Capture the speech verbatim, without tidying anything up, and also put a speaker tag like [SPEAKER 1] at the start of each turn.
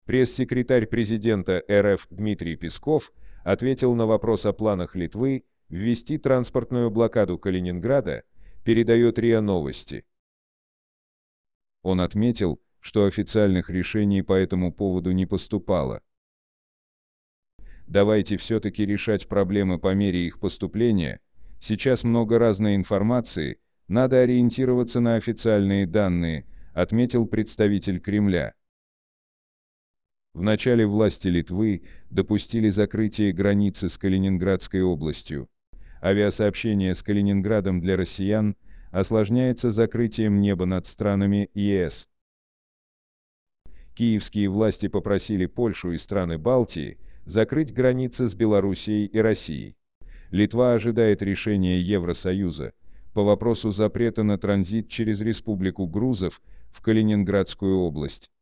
[SPEAKER 1] Пресс-секретарь президента эр эф Дмитрий Песков ответил на вопрос о планах Литвы ввести транспортную блокаду Калининграда, передает РИА Новости. Он отметил, что официальных решений по этому поводу не поступало. Давайте все-таки решать проблемы по мере их поступления. Сейчас много разной информации, надо ориентироваться на официальные данные, отметил представитель Кремля. Вначале власти Литвы допустили закрытие границы с Калининградской областью. Авиасообщение с Калининградом для россиян осложняется закрытием неба над странами е эс. Киевские власти попросили Польшу и страны Балтии закрыть границы с Белоруссией и Россией. Литва ожидает решения Евросоюза по вопросу запрета на транзит через Республику Грузов в Калининградскую область.